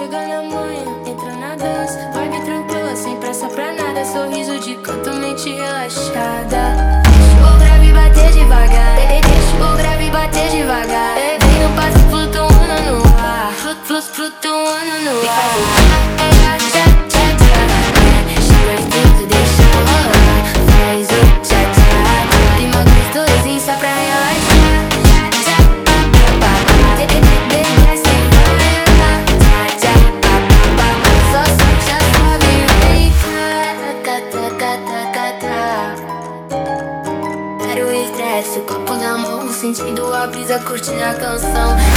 chega na manhã, entra na dança, vibe tranquila, sem pressa pra nada. Sorriso de canto, mente relaxada. Deixa o grave bater devagar, deixa o grave bater devagar. Vem no passo flutuando no ar, flutuando no ar. Chega de tudo, deixa rolar, faz o tchá-tchá. Clima gostosinho só pra relaxar. Quero estresse, copo na mão, sentindo a brisa, curtindo a canção.